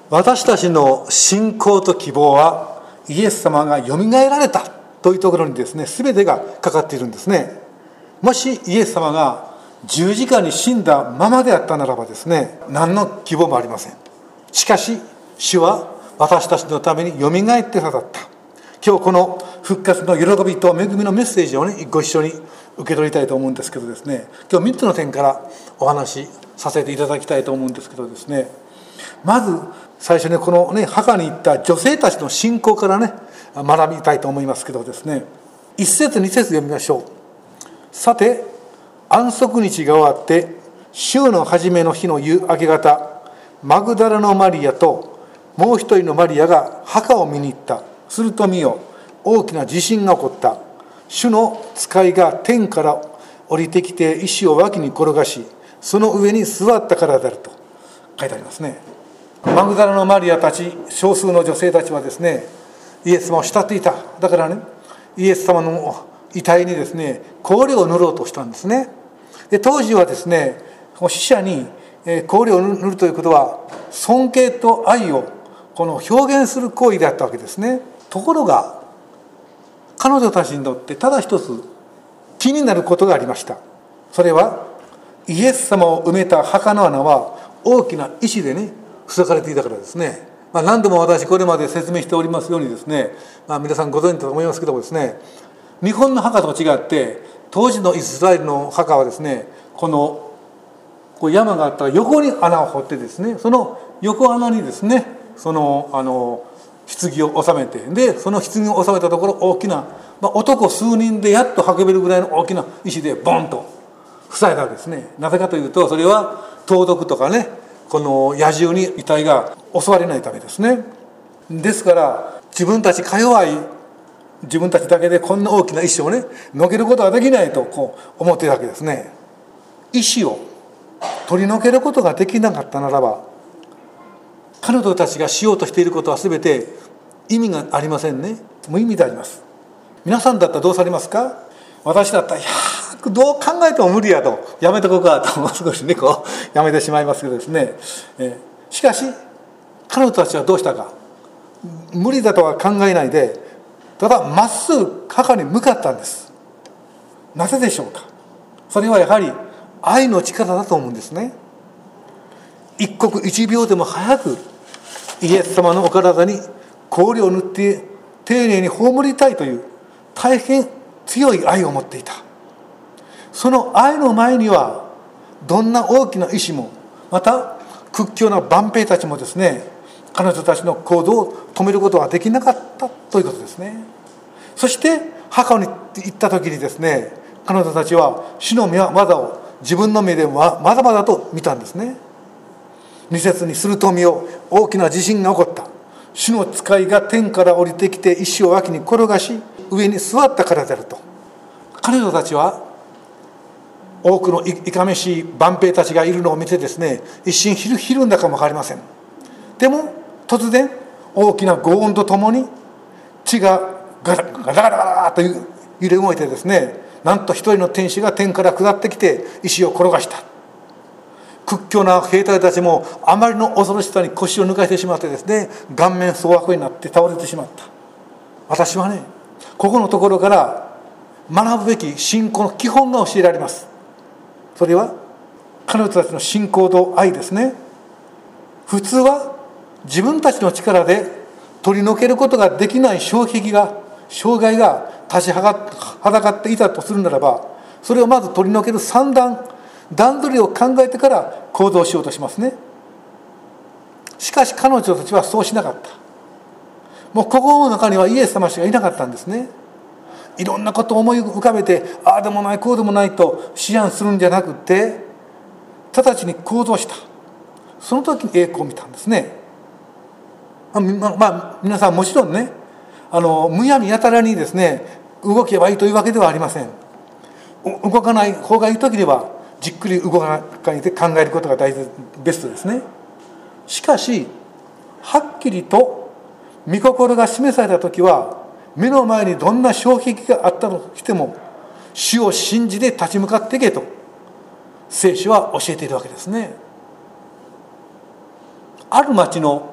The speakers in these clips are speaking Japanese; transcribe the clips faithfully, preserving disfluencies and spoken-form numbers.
私たちの信仰と希望はイエス様がよみがえられたというところにですね、全てがかかっているんですね。もしイエス様が十字架に死んだままであったならばですね、何の希望もありません。しかし主は私たちのためによみがえってくださった。今日この復活の喜びと恵みのメッセージをね、ご一緒に受け取りたいと思うんですけどですね、今日みっつの点からお話しさせていただきたいと思うんですけどですね、まず最初にこのね、墓に行った女性たちの信仰からね、学びたいと思いますけどですね、一節二節読みましょう。さて安息日が終わって週の初めの日の夕明け方、マグダラのマリアともう一人のマリアが墓を見に行った。すると見よ、大きな地震が起こった。主の使いが天から降りてきて石を脇に転がし、その上に座ったからであると書いてありますね。マグダラのマリアたち、少数の女性たちはですね、イエス様を慕っていた。だからね、イエス様の遺体にですね、香料を塗ろうとしたんですね。で当時はですね、死者に香料を塗るということは尊敬と愛をこの表現する行為であったわけですね。ところが彼女たちにとってただ一つ気になることがありました。それはイエス様を埋めた墓の穴は大きな石でね塞がれていたからですね。まあ、何度も私これまで説明しておりますようにですね、まあ、皆さんご存知だと思いますけどもですね、日本の墓と違って当時のイスラエルの墓はですね、このこう山があったら横に穴を掘ってですね、その横穴にですね、そのあの棺を収めて、でその棺を収めたところ大きな、まあ、男数人でやっと運べるぐらいの大きな石でボンと塞いだわけですね。なぜかというと、それは盗賊とかね、この野獣に遺体が襲われないためですね。ですから自分たちか弱い自分たちだけでこんな大きな石をねのけることができないとこう思っているわけですね。石を取り除けることができなかったならば、彼女たちがしようとしていることは全て意味がありませんね。無意味であります。皆さんだったらどうされますか？私だったらいやどう考えても無理やとやめとこうかと少しねこうやめてしまいますけどですね、えー、しかし彼女たちはどうしたか、無理だとは考えないでただまっすぐ墓に向かったんです。なぜでしょうか？それはやはり愛の力だと思うんですね。一刻一秒でも早くイエス様のお体に香料を塗って丁寧に葬りたいという大変強い愛を持っていた。その愛の前にはどんな大きな意志も、また屈強な万兵たちもですね、彼女たちの行動を止めることはできなかったということですね。そして墓に行った時にですね、彼女たちは主の技を自分の目でまだまだと見たんですね。二節にすると見よ、大きな地震が起こった。主の使いが天から降りてきて石を脇に転がし上に座ったからであると。彼女たちは多くのいかめしい万兵たちがいるのを見てですね、一瞬ひるひるんだかも分かりません。でも突然大きな轟音とともに地がガラガラガラガラと揺れ動いてですね、なんと一人の天使が天から下ってきて石を転がした。屈強な兵隊たちもあまりの恐ろしさに腰を抜かしてしまってですね、顔面蒼白になって倒れてしまった。私はね、ここのところから学ぶべき信仰の基本が教えられます。それは彼女たちの信仰と愛ですね。普通は自分たちの力で取り除けることができない障壁が障害が立ちはだかっていたとするならば、それをまず取り除ける算段段取りを考えてから行動しようとしますね。しかし彼女たちはそうしなかった。もう心の中にはイエス様しかいなかったんですね。いろんなことを思い浮かべて、ああでもないこうでもないと思案するんじゃなくて、直ちに行動した。その時に栄光を見たんですね。まあ、まあ、皆さんもちろんね、あのむやみやたらにですね動けばいいというわけではありません。動かない方がいい時ではじっくり動かないで考えることが大事ベストですね。しかしはっきりと御心が示された時は、目の前にどんな障壁があったとしても主を信じて立ち向かっていけと聖書は教えているわけですね。ある町の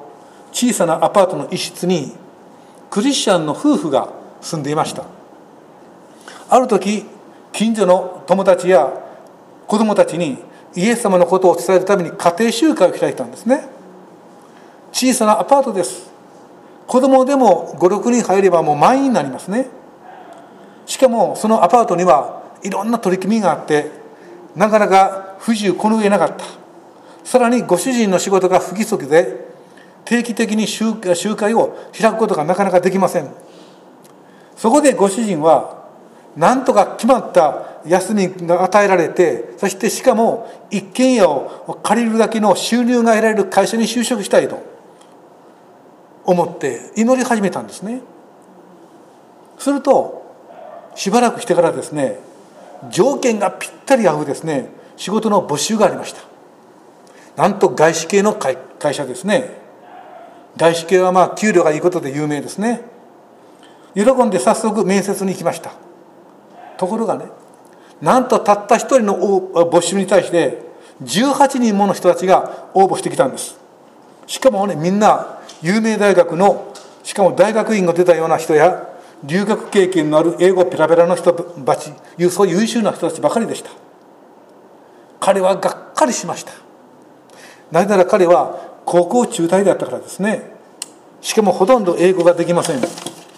小さなアパートの一室にクリスチャンの夫婦が住んでいました。ある時、近所の友達や子供たちにイエス様のことを伝えるために家庭集会を開いたんですね。小さなアパートです。子供でもご、ろくにん入ればもう満員になりますね。しかもそのアパートにはいろんな取り組みがあって、なかなか不自由この上なかった。さらにご主人の仕事が不規則で、定期的に集会を開くことがなかなかできません。そこでご主人はなんとか決まった休みが与えられて、そしてしかも一軒家を借りるだけの収入が得られる会社に就職したいと思って祈り始めたんですね。するとしばらくしてからですね、条件がぴったり合うですね、仕事の募集がありました。なんと外資系の会社ですね。外資系はまあ給料がいいことで有名ですね。喜んで早速面接に行きました。ところがね、なんとたった一人の募集に対してじゅうはちにんもの人たちが応募してきたんです。しかもね、みんな有名大学の、しかも大学院が出たような人や留学経験のある英語ペラペラの人たち、そういう優秀な人たちばかりでした。彼はがっかりしました。なぜなら彼は高校中退だったからですね。しかもほとんど英語ができません。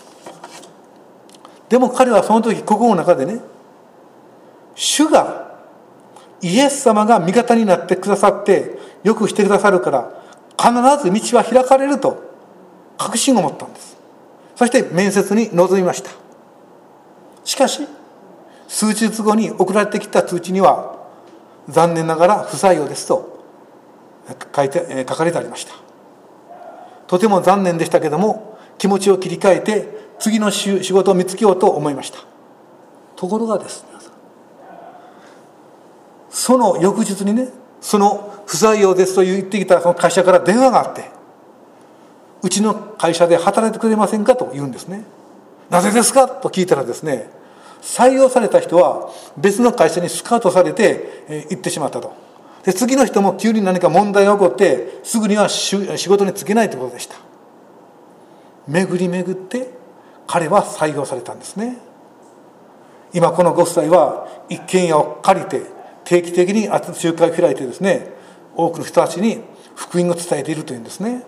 でも彼はその時心の中でね、主がイエス様が味方になってくださってよくしてくださるから必ず道は開かれると確信を持ったんです。そして面接に臨みました。しかし数日後に送られてきた通知には残念ながら不採用ですと書いて書かれてありました。とても残念でしたけども、気持ちを切り替えて次の仕事を見つけようと思いました。ところがですね、その翌日にね、その不採用ですと言ってきたその会社から電話があって、うちの会社で働いてくれませんかと言うんですね。なぜですかと聞いたらですね、採用された人は別の会社にスカウトされて行ってしまったと。で次の人も急に何か問題が起こってすぐには仕事に就けないということでした。巡り巡って彼は採用されたんですね。今このご夫妻は一軒家を借りて定期的に集会を開いてですね、多くの人たちに福音を伝えているというんですね。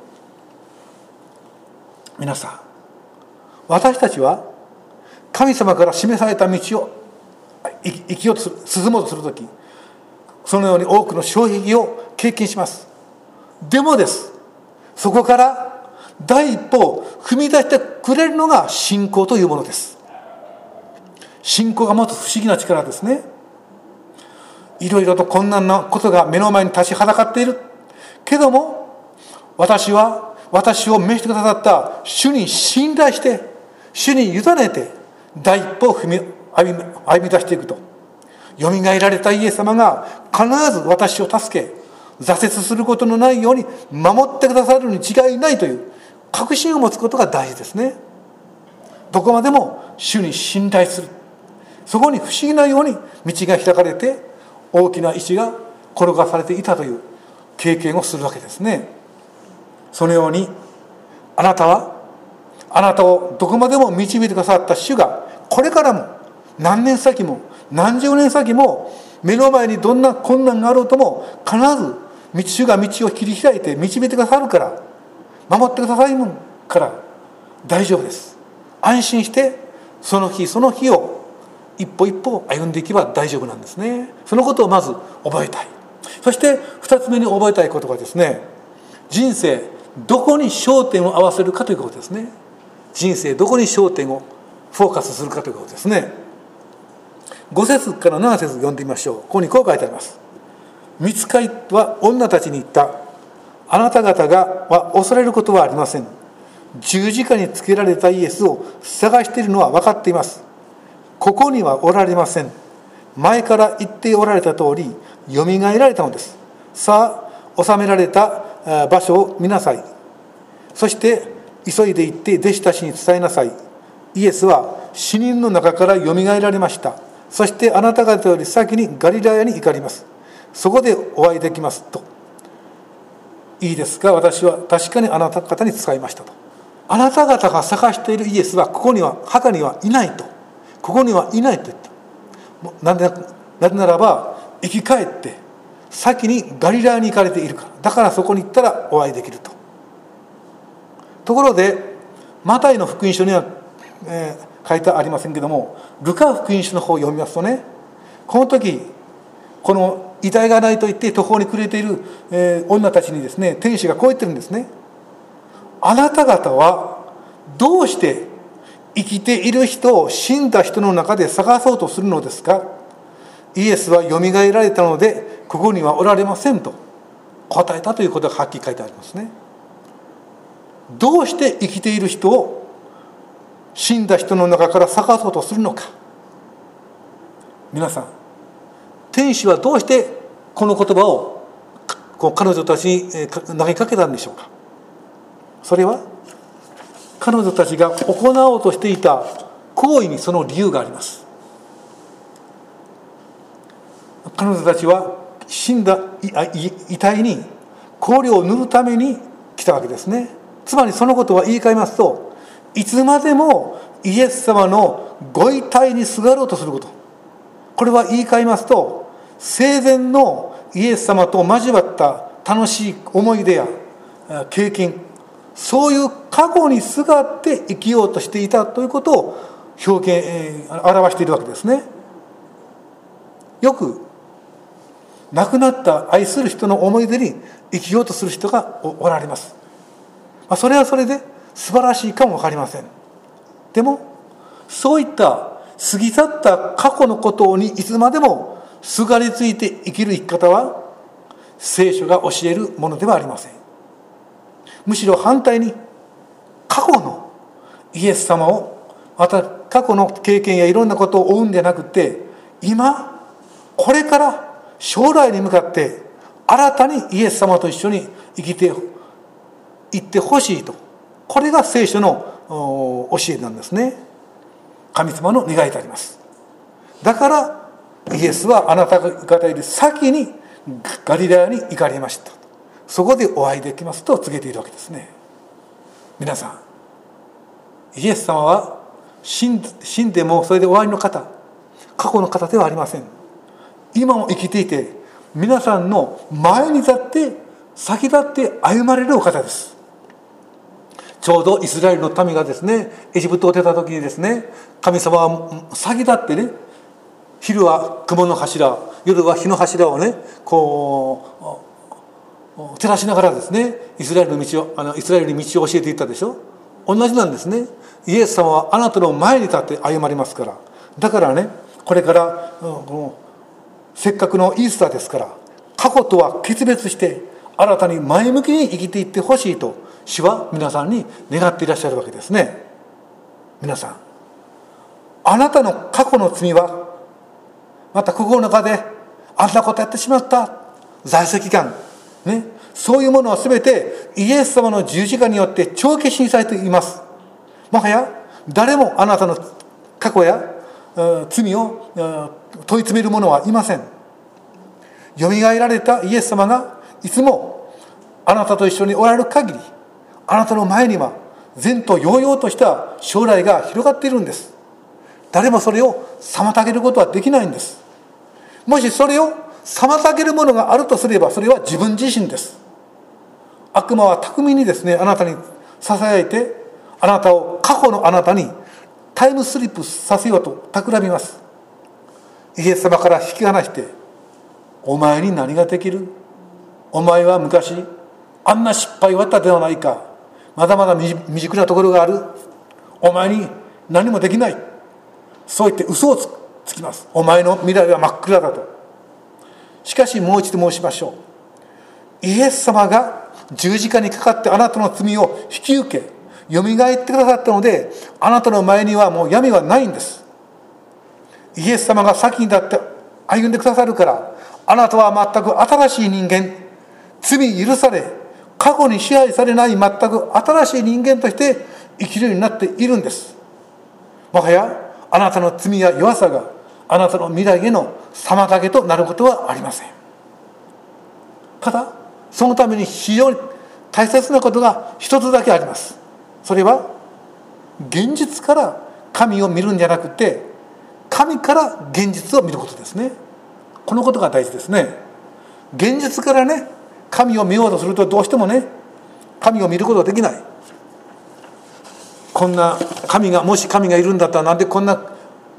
皆さん、私たちは神様から示された道を生きようとする、進もうとするとき、そのように多くの障壁を経験します。でもです、そこから第一歩を踏み出してくれるのが信仰というものです。信仰が持つ不思議な力ですね。いろいろと困難なことが目の前に立ちはだかっているけども、私は私を召してくださった主に信頼して主に委ねて第一歩を踏み歩み、歩み出していくと、よみがえられたイエス様が必ず私を助け、挫折することのないように守ってくださるに違いないという確信を持つことが大事ですね。どこまでも主に信頼する、そこに不思議なように道が開かれて大きな石が転がされていたという経験をするわけですね。そのようにあなたはあなたをどこまでも導いてくださった主がこれからも何年先も何十年先も目の前にどんな困難があろうとも必ず道主が道を切り開いて導いてくださるから、守ってくださるから大丈夫です。安心してその日その日を一歩一歩歩んでいけば大丈夫なんですね。そのことをまず覚えたい。そして二つ目に覚えたいことがですね、人生どこに焦点を合わせるかということですね。人生どこに焦点をフォーカスするかということですね。ご節からなな節読んでみましょう。ここにこう書いてあります。御使いは女たちに言った。あなた方がは恐れることはありません。十字架につけられたイエスを探しているのは分かっています。ここにはおられません。前から言っておられた通りよみがえられたのです。さあ収められた場所を見なさい。そして急いで行って弟子たちに伝えなさい。イエスは死人の中からよみがえられました。そしてあなた方より先にガリラヤに行かれます。そこでお会いできますと。 いいですか、私は確かにあなた方に使いましたと。あなた方が探しているイエスはここには墓にはいないと、ここにはいないと言った。なぜなぜならば生き返って先にガリラヤに行かれているから、だからそこに行ったらお会いできると。ところでマタイの福音書には、えー、書いてありませんけども、ルカ福音書の方を読みますとね、この時この遺体がないと言って途方に暮れている、えー、女たちにですね、天使がこう言ってるんですね。あなた方はどうして生きている人を死んだ人の中で探そうとするのですか。イエスはよみがえられたのでここにはおられませんと答えたということがはっきり書いてありますね。どうして生きている人を死んだ人の中から探そうとするのか。皆さん、天使はどうしてこの言葉をこう彼女たちに投げかけたんでしょうか。それは彼女たちが行おうとしていた行為にその理由があります。彼女たちは死んだ遺体に香料を塗るために来たわけですね。つまりそのことは言い換えますと、いつまでもイエス様のご遺体にすがろうとすること、これは言い換えますと、生前のイエス様と交わった楽しい思い出や経験、そういう過去にすがって生きようとしていたということを表現、えー、表しているわけですね。よく亡くなった愛する人の思い出に生きようとする人がおられます。まあ、それはそれで素晴らしいかも分かりません。でもそういった過ぎ去った過去のことにいつまでもすがりついて生きる生き方は聖書が教えるものではありません。むしろ反対に過去のイエス様を、また過去の経験やいろんなことを追うんじゃなくて、今これから将来に向かって新たにイエス様と一緒に生きていってほしいと、これが聖書の教えなんですね。神様の願いであります。だからイエスはあなた方より先にガリラヤに行かれました。そこでお会いできますと告げているわけですね。皆さん、イエス様は死ん、死んでもそれで終わりの方、過去の方ではありません。今も生きていて、皆さんの前に立って先立って歩まれるお方です。ちょうどイスラエルの民がですね、エジプトを出た時にですね、神様は先立ってね、昼は雲の柱、夜は火の柱をね、こう照らしながらですね、イスラエルの道をあのイスラエルに道を教えていったでしょ。同じなんですね。イエス様はあなたの前に立って歩まれますから。だからね、これから、うん、このせっかくのイースターですから、過去とは決別して新たに前向きに生きていってほしいと主は皆さんに願っていらっしゃるわけですね。皆さん、あなたの過去の罪は、また心の中であんなことやってしまった在籍感ね、そういうものは全てイエス様の十字架によって帳消しにされています。もはや誰もあなたの過去や罪を問い詰める者はいません。よみがえられたイエス様がいつもあなたと一緒におられる限り、あなたの前には前途洋々とした将来が広がっているんです。誰もそれを妨げることはできないんです。もしそれを妨げるものがあるとすれば、それは自分自身です。悪魔は巧みにですね、あなたにささやいて、あなたを過去のあなたにタイムスリップさせようと企みます。イエス様から引き離して、お前に何ができる？お前は昔あんな失敗をやったではないか。まだまだ未熟なところがある。お前に何もできない。そう言って嘘をつつきます。お前の未来は真っ暗だと。しかしもう一度申しましょう。イエス様が十字架にかかってあなたの罪を引き受け、よみがえってくださったので、あなたの前にはもう闇はないんです。イエス様が先に立って歩んでくださるから、あなたは全く新しい人間、罪許され、過去に支配されない全く新しい人間として生きるようになっているんです。もはやあなたの罪や弱さがあなたの未来への妨げとなることはありません。ただそのために非常に大切なことが一つだけあります。それは現実から神を見るんじゃなくて、神から現実を見ることですね。このことが大事ですね。現実からね、神を見ようとするとどうしてもね、神を見ることができない。こんな神が、もし神がいるんだったらなんでこんな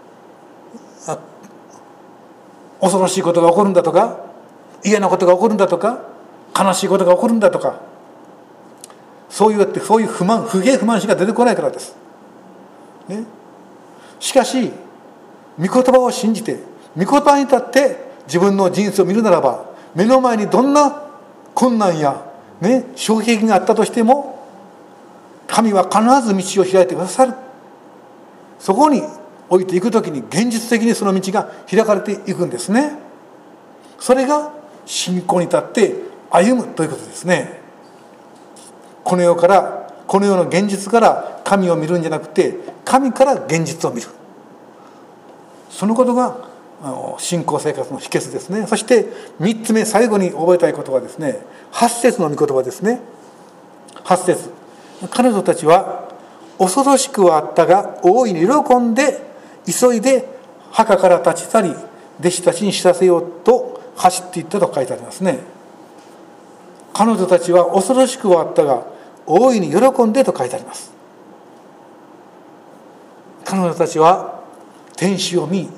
恐ろしいことが起こるんだとか、嫌なことが起こるんだとか、悲しいことが起こるんだとか、そういうそういう不満、不平不満しか出てこないからです、ね、しかし御言葉を信じて御言葉に立って自分の人生を見るならば、目の前にどんな困難や、ね、衝撃があったとしても神は必ず道を開いてくださる。そこに置いていくときに現実的にその道が開かれていくんですね。それが信仰に立って歩むということですね。この世からこの世の現実から神を見るんじゃなくて、神から現実を見る、そのことが信仰生活の秘訣ですね。そしてみっつめ、最後に覚えたいことはですね、はち節の御言葉ですね。はち節、彼女たちは恐ろしくはあったが大いに喜んで急いで墓から立ち去り弟子たちに知らせようと走っていったと書いてありますね。彼女たちは恐ろしくはあったが大いに喜んでと書いてあります。彼女たちは天使を見、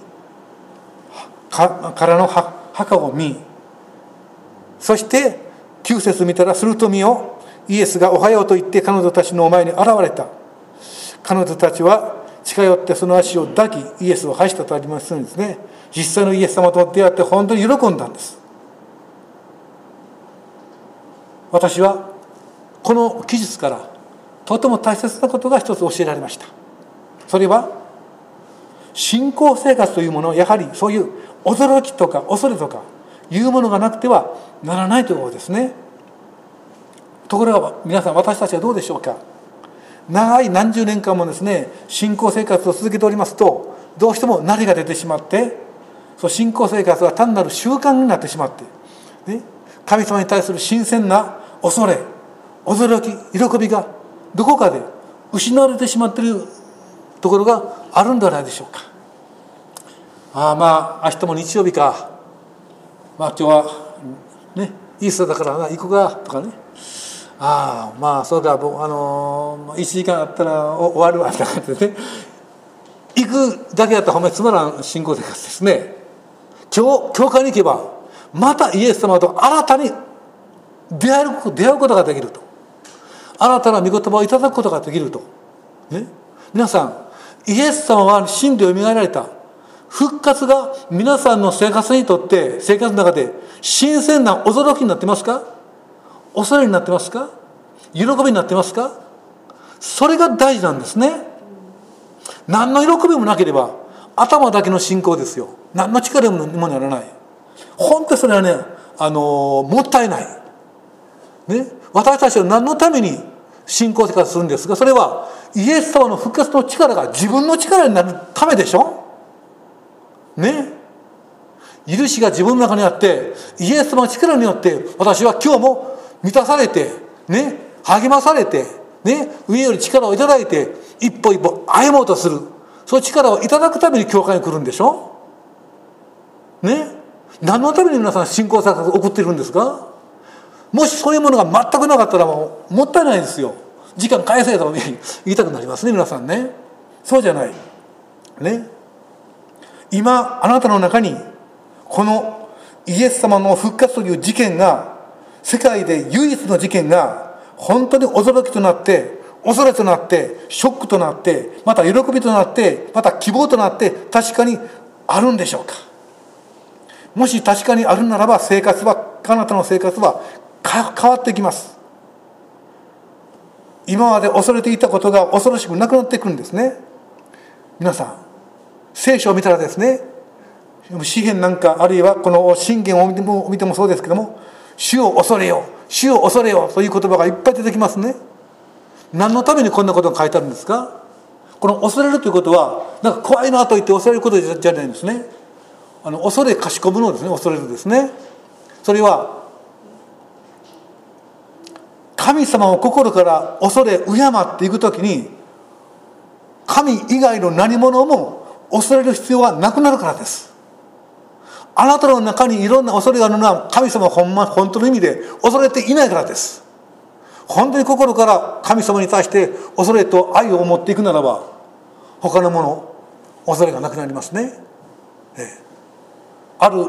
からの墓を見、そしてきゅう節見たら、すると見よ、イエスがおはようと言って彼女たちの前に現れた。彼女たちは近寄ってその足を抱きイエスを拝したとありますんですね。実際のイエス様と出会って本当に喜んだんです。私はこの記述からとても大切なことが一つ教えられました。それは信仰生活というものはやはりそういう驚きとか恐れとかいうものがなくてはならないということですね。ところが皆さん、私たちはどうでしょうか。長い何十年間もですね、信仰生活を続けておりますと、どうしても慣れが出てしまって、そう信仰生活は単なる習慣になってしまって、ね、神様に対する新鮮な恐れ、驚き、喜びがどこかで失われてしまっているところがあるんではないでしょうか。ああ、まあ明日も日曜日か、まあ今日はねイースターだからな行くかとかね、ああまあそうだ、僕あのー、いちじかんあったら終わるわとかってね、行くだけだったらほんまにつまらん信仰生活ですね。今日教会に行けばまたイエス様と新たに出会う、出会うことができると、新たな御言葉をいただくことができると、ね、皆さん、イエス様は死んでよみがえられた。復活が皆さんの生活にとって、生活の中で新鮮な驚きになってますか？恐れになってますか？喜びになってますか？それが大事なんですね。何の喜びもなければ頭だけの信仰ですよ。何の力にもならない。本当にそれはね、あのもったいない、ね、私たちは何のために信仰生活するんですが、それはイエス様の復活の力が自分の力になるためでしょね。許しが自分の中にあって、イエス様の力によって私は今日も満たされて、ね、励まされて、ね、上より力をいただいて一歩一歩歩もうとする、そういう力をいただくために教会に来るんでしょね。何のために皆さん信仰生活を送っているんですか？もしそういうものが全くなかったらもうもったいないですよ。時間返せと言いたくなりますね、皆さんね。そうじゃないね。今あなたの中にこのイエス様の復活という事件が、世界で唯一の事件が本当に驚きとなって、恐れとなって、ショックとなって、また喜びとなって、また希望となって、確かにあるんでしょうか。もし確かにあるならば、生活は、あなたの生活は変わってきます。今まで恐れていたことが恐ろしくなくなってくるんですね。皆さん、聖書を見たらですね、詩篇なんか、あるいはこの箴言を見ても、見てもそうですけども、主を恐れよ、主を恐れよという言葉がいっぱい出てきますね。何のためにこんなことが書いてあるんですか？この恐れるということは、なんか怖いなと言って恐れることじゃないんですね。あの恐れかしこむのですね、恐れるですね。それは神様を心から恐れ敬っていくときに、神以外の何者も恐れる必要はなくなるからです。あなたの中にいろんな恐れがあるのは、神様をほんま本当の意味で恐れていないからです。本当に心から神様に対して恐れと愛を持っていくならば、他のもの恐れがなくなりますね。ええ、ある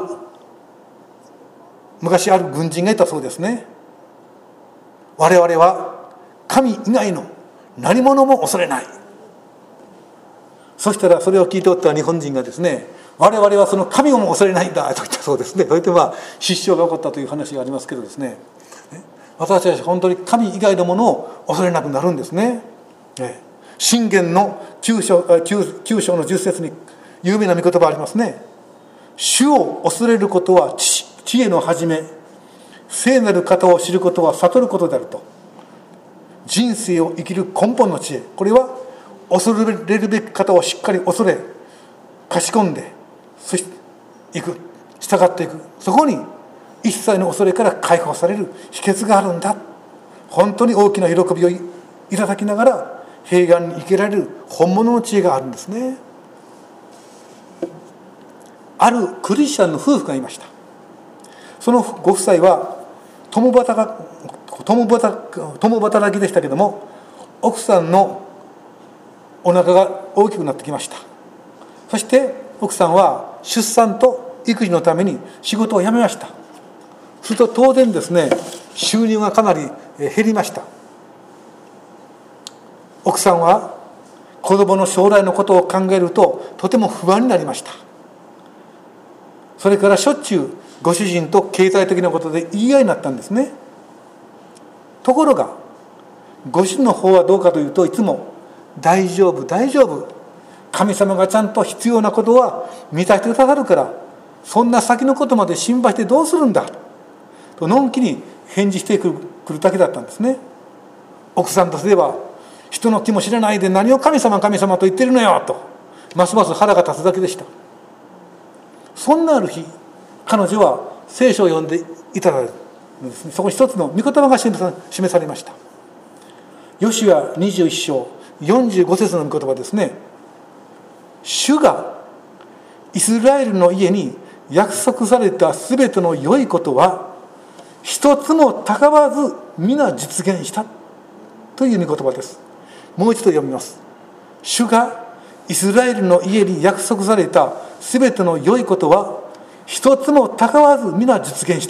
昔ある軍人がいたそうですね。我々は神以外の何者も恐れない。そしたらそれを聞いておった日本人がですね、我々はその神をも恐れないんだと言ったそうですね。それでまあ失笑が起こったという話がありますけどですね、私たち本当に神以外のものを恐れなくなるんですね。箴言のきゅう章のじゅっ節に有名な御言葉ありますね。主を恐れることは知知恵の始め、聖なる方を知ることは悟ることであると。人生を生きる根本の知恵、これは恐れるべき方をしっかり恐れ、かしこんで、そしていく、従っていく。そこに一切の恐れから解放される秘訣があるんだ。本当に大きな喜びをいただきながら平安に生きられる本物の知恵があるんですね。あるクリスチャンの夫婦がいました。そのご夫妻は共働共働共働きでしたけども、奥さんのお腹が大きくなってきました。そして奥さんは出産と育児のために仕事を辞めました。すると当然ですね、収入がかなり減りました。奥さんは子供の将来のことを考えるととても不安になりました。それからしょっちゅうご主人と経済的なことで言い合いになったんですね。ところがご主人の方はどうかというと、いつも大丈夫大丈夫、神様がちゃんと必要なことは満たしてくださるから、そんな先のことまで心配してどうするんだとのんきに返事してくるだけだったんですね。奥さんとすれば、人の気も知らないで何を神様神様と言ってるのよとますます腹が立つだけでした。そんなある日、彼女は聖書を読んでいただいたんですね。そこに一つの御言葉が示されました。ヨシュアにじゅういっ章よんじゅうご節の御言葉ですね。主がイスラエルの家に約束されたすべての良いことは一つもたかわず皆実現したという御言葉です。もう一度読みます。主がイスラエルの家に約束されたすべての良いことは一つもたかわず皆実現した。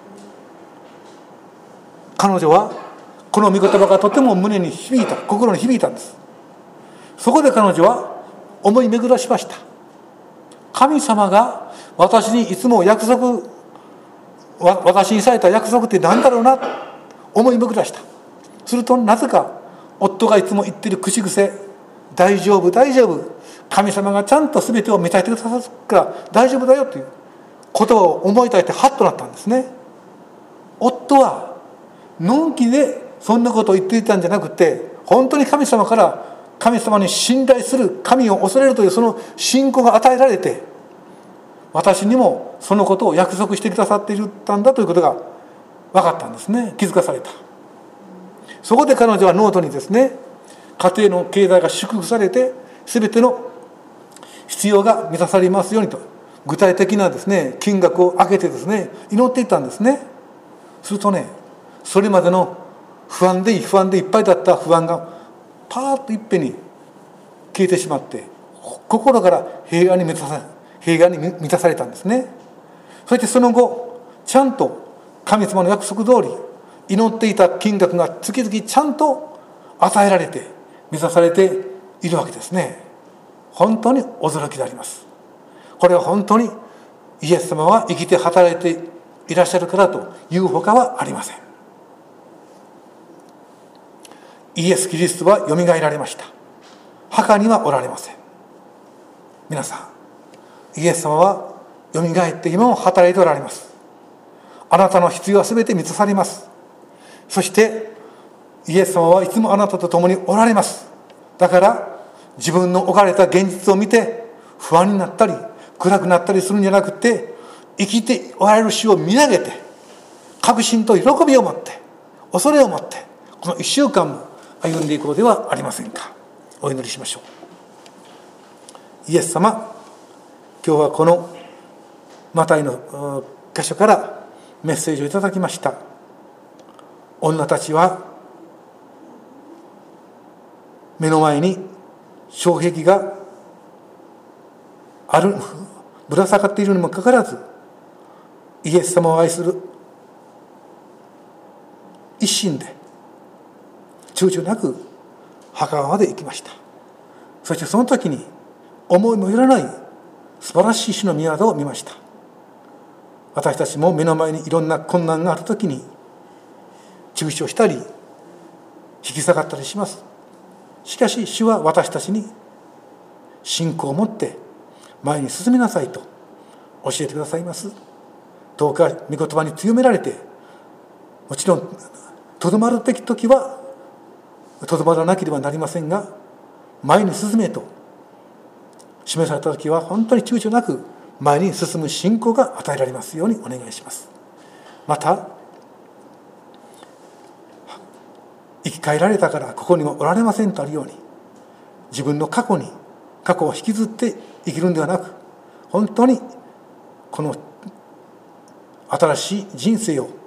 彼女はこの御言葉がとても胸に響いた、心に響いたんです。そこで彼女は思い巡らしました。神様が私にいつも約束、私にされた約束って何だろうなと思い巡らした。するとなぜか夫がいつも言っている口癖、大丈夫大丈夫、神様がちゃんと全てを満たしてくださるから大丈夫だよという言葉を思い出してハッとなったんですね。夫はのんきでそんなことを言っていたんじゃなくて、本当に神様から神様に信頼する、神を恐れるというその信仰が与えられて、私にもそのことを約束してくださっていたんだということが分かったんですね。気づかされた。そこで彼女はノートにですね、家庭の経済が祝福されて全ての必要が満たされますようにと具体的なですね金額を挙げてですね祈っていったんですね。するとね、それまでの不安で不安でいっぱいだった不安がパーッといっぺんに消えてしまって、心から平安に満たさ平安に満たされたんですね。そしてその後ちゃんと神様の約束通り祈っていた金額が月々ちゃんと与えられて満たされているわけですね。本当に驚きであります。これは本当にイエス様は生きて働いていらっしゃるからというほかはありません。イエス・キリストはよみがえられました。墓にはおられません。皆さん、イエス様はよみがえって今も働いておられます。あなたの必要はすべて満たされます。そしてイエス様はいつもあなたと共におられます。だから自分の置かれた現実を見て不安になったり暗くなったりするんじゃなくて、生きておられる主を見上げて確信と喜びを持って恐れを持ってこのいっしゅうかんも歩んでいこうではありませんか。お祈りしましょう。イエス様、今日はこのマタイの箇所からメッセージをいただきました。女たちは目の前に障壁がある、ぶら下がっているにもかかわらず、イエス様を愛する一心で躊躇なく墓場まで行きました。そしてその時に思いもよらない素晴らしい主の御業を見ました。私たちも目の前にいろんな困難がある時に躊躇したり引き下がったりします。しかし主は私たちに信仰を持って前に進みなさいと教えてくださいます。どうか御言葉に強められて、もちろんとどまるべき時はとどまらなければなりませんが、前に進めと示された時は本当に躊躇なく前に進む信仰が与えられますようにお願いします。また、生き返られたからここにもおられませんとあるように、自分の過去に過去を引きずって生きるんではなく、本当にこの新しい人生を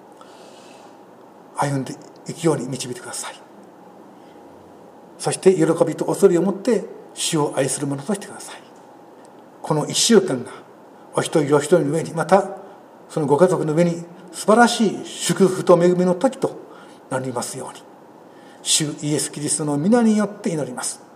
歩んでいくように導いてください。そして喜びと恐れを持って主を愛する者としてください。この一週間がお一人お一人の上に、またそのご家族の上に素晴らしい祝福と恵みの時となりますように、主イエス・キリストの皆によって祈ります。